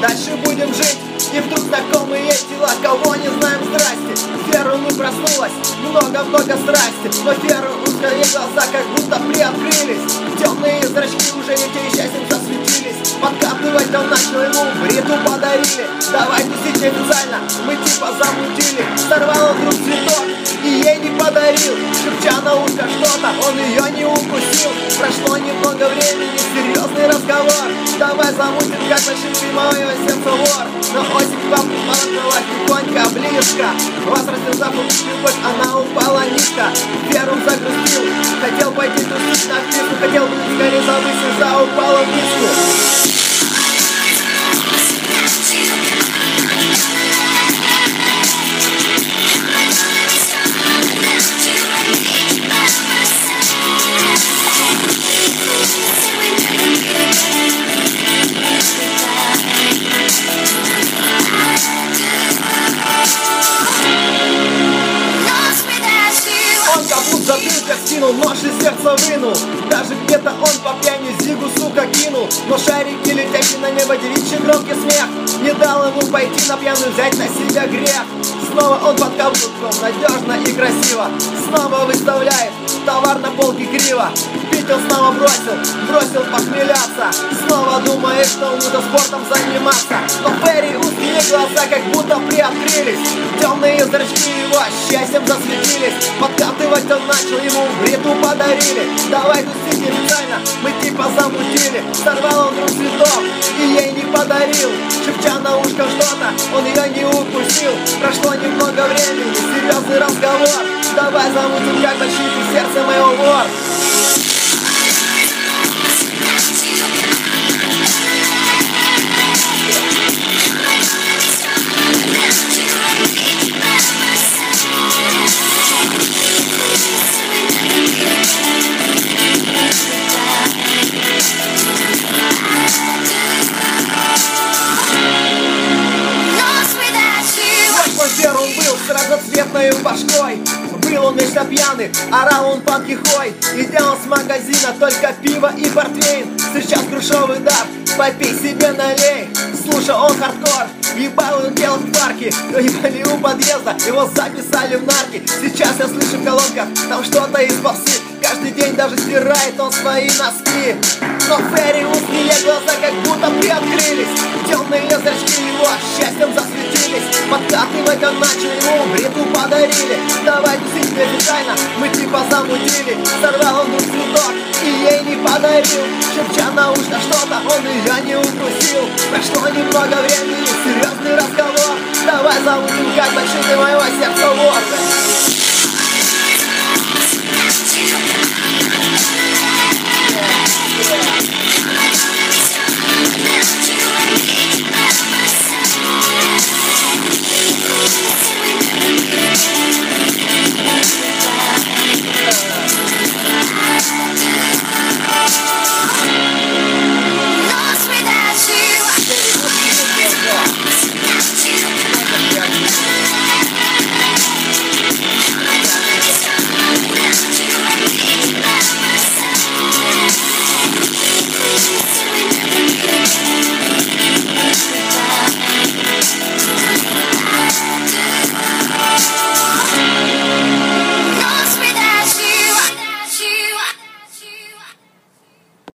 дальше будем жить. И вдруг знакомые тела, кого не знаем, здрасте. Фера мы проснулась, много-много страсти. Но Фера узкие глаза как будто приоткрылись. Темные зрачки уже не те, счастьем засветились. Подкатывать он начал, ему бриту подарили. Давай тусить официально, мы типа замутили. Сорвал он вдруг цветок и ей не подарил. Шепча на ушко что-то, он ее не укусил. Прошло немного времени, серьезный разговор. Давай замутим, как нашли мое сердце вор. Но осень к вам подошла тихонько близко. Вас раздержав любовь, она упала низко. Первым загрустил, хотел пойти тусить на пику. Хотел бы скорее забыть, слеза упала в миску. Затылка скинул, нож из сердца вынул. Даже где-то он по пьяни зигу, сука, кинул. Но шарики летящие на небо, девичий громкий смех не дал ему пойти на пьяную, взять на себя грех. Снова он под каблуком, надежно и красиво. Снова выставляет товар на полке криво. Пить он снова бросил похмеляться. Снова думает, что нужно спортом заниматься. Но Ферри узкие глаза как будто приоткрылись. Темные зрачки его счастьем засветились. Подкатывать он начал, ему бриту подарили. Давай тусить официально, мы типа замутили. Сорвал он вдруг цветок и ей не подарил. Шепча на ушко что-то, он ее не укусил. Прошло немного времени, серьезный разговор. Давай замутим, как большие сердце моего вор. Он был с разноцветной башкой. Был он вечно пьяный, орал он панкихой. И делал с магазина только пиво и портвейн. Сейчас грушевый дар, попей себе налей. Слушал он хардкор, ебал он пел в парке. Ебали у подъезда, его записали в нарки. Сейчас я слышу в колонках, там что-то из попсы. Каждый день даже стирает он свои носки. Но Ферри узкие глаза как будто приоткрылись. Темные зрачки его счастьем засветились. Подкатывать он начал, ему бриту подарили. Давай тусить официально, мы типа замутили. Сорвал он вдруг цветок и ей не подарил. Шепча на ушко что-то, он ее не укусил. Прошло немного времени, серьезный разговор. Давай замутим, как большие моего сердца